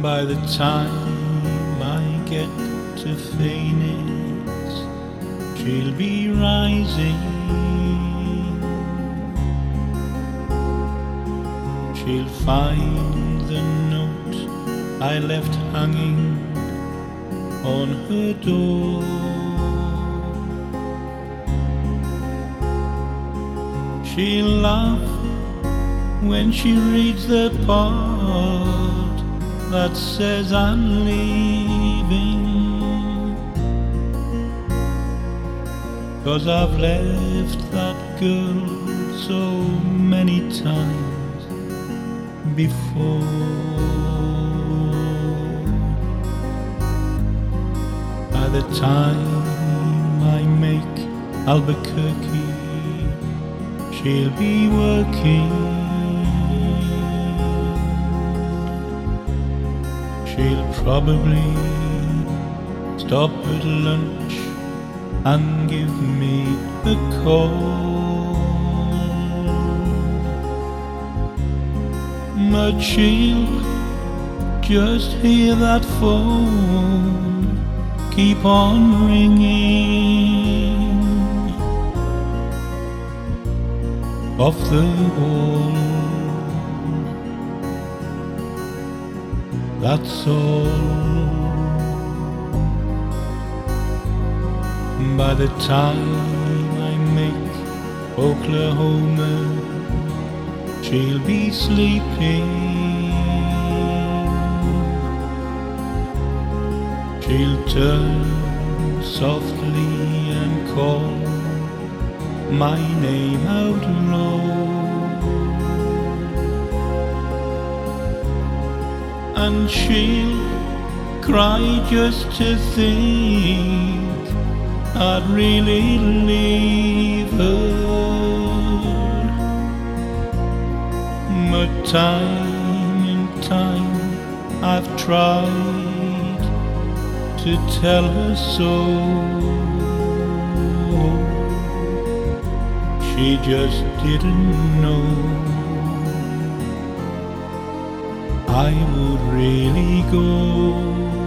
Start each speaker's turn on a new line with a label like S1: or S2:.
S1: By the time I get to Phoenix, she'll be rising. She'll find the note I left hanging on her door. She'll laugh when she reads the part that says I'm leaving, 'cause I've left that girl so many times before. By the time I make Albuquerque, she'll be working. She'll probably stop at lunch and give me a call, but she'll just hear that phone keep on ringing off the wall. That's all. By the time I make Oklahoma, she'll be sleeping. She'll turn softly and call my name out loud, and she'll cry just to think I'd really leave her. But time and time I've tried to tell her so. She just didn't know I would really go.